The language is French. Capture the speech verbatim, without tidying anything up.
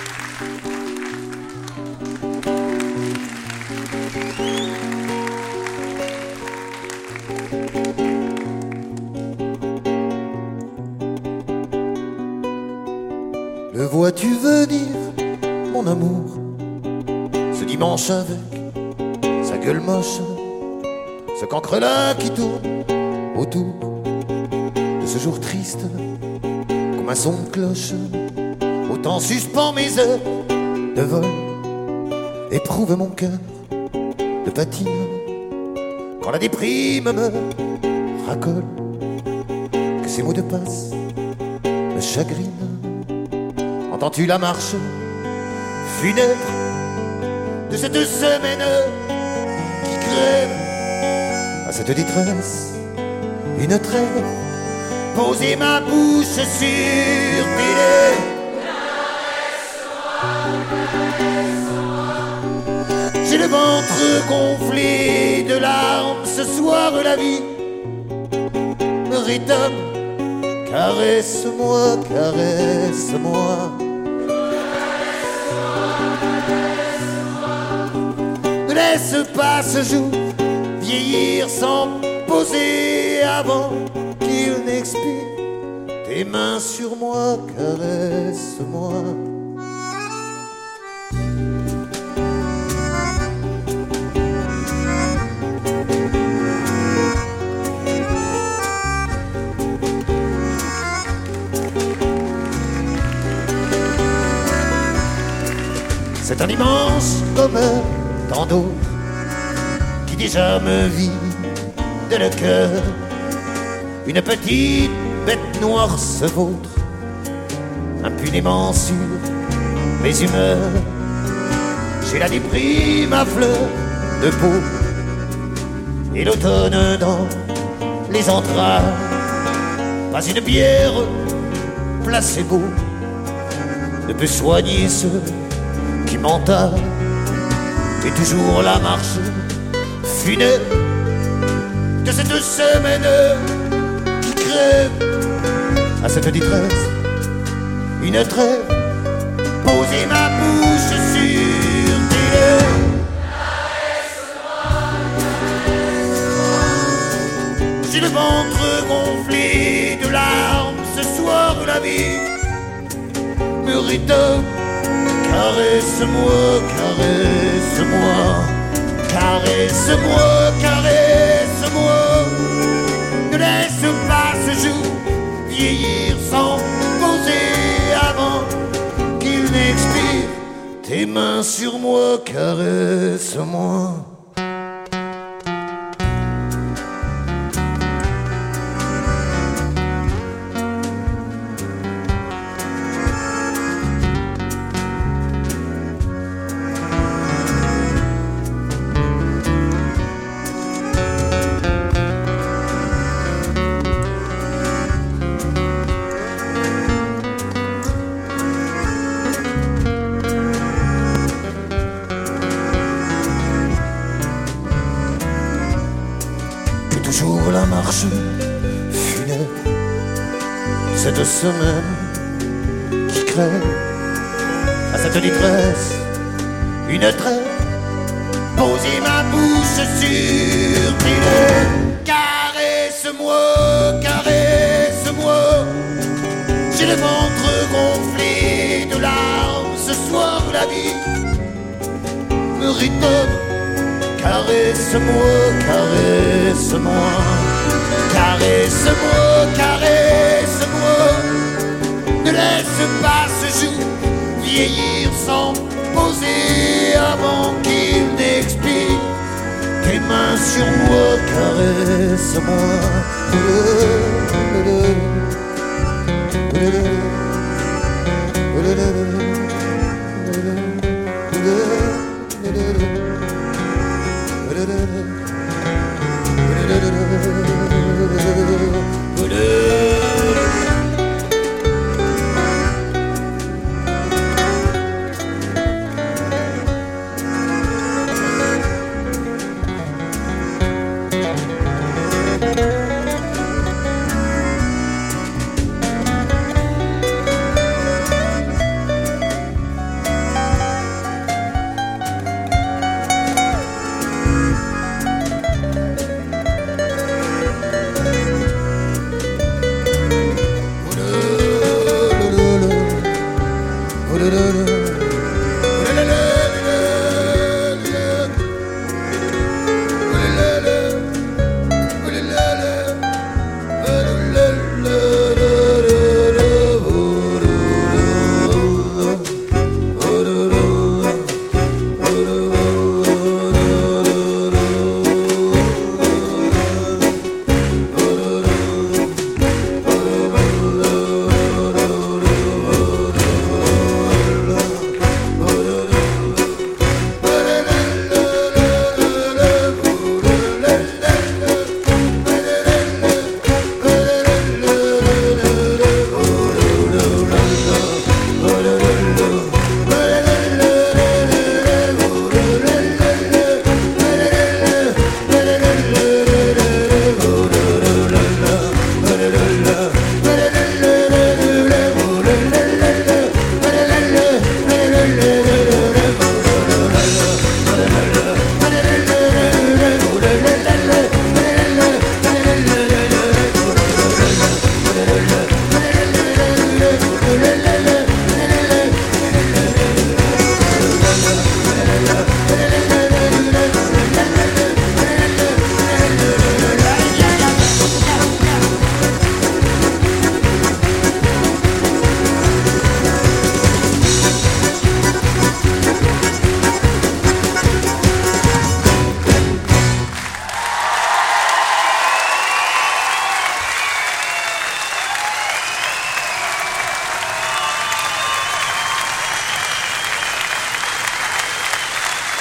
Le vois-tu venir, mon amour, ce dimanche avec sa gueule moche, ce cancre-là qui tourne autour de ce jour triste, comme un son de cloche. Autant suspend mes heures de vol, éprouve mon cœur de patine, quand la déprime me racole, que ces mots de passe me chagrinent. Entends-tu la marche funèbre de cette semaine qui crève? À cette détresse, une trêve, poser ma bouche sur tes lèvres. J'ai le ventre gonflé de larmes, ce soir la vie me rétame. Caresse-moi, caresse-moi. Ne laisse pas ce jour vieillir sans poser avant qu'il n'expire. Tes mains sur moi, caresse-moi. C'est un immense commun, tant d'autres, qui déjà me vide le cœur. Une petite bête noire se vautre impunément sur mes humeurs. J'ai la déprime à fleur de peau et l'automne dans les entrailles. Pas une bière placebo ne peut soigner ce qui m'entale. Et toujours la marche funèbre de cette semaine qui crève. À cette détresse, une trêve, poser ma bouche sur tes lèvres. J'ai le ventre gonflé de larmes, ce soir la vie me rétame. Caresse-moi, caresse-moi, caresse-moi, caresse-moi. Ne laisse pas ce jour vieillir sans poser avant qu'il n'expire. Tes mains sur moi, caresse-moi. Toujours la marche funèbre, cette semaine qui crève. À cette détresse, une trêve, poser ma bouche sur tes lèvres. Caresse-moi, caresse-moi. J'ai le ventre gonflé de larmes, ce soir la vie me rétame. Caresse-moi, caresse-moi, caresse-moi, caresse-moi. Ne laisse pas ce jour vieillir sans poser avant qu'il n'expire. Tes mains sur moi, caresse-moi. le, le, le.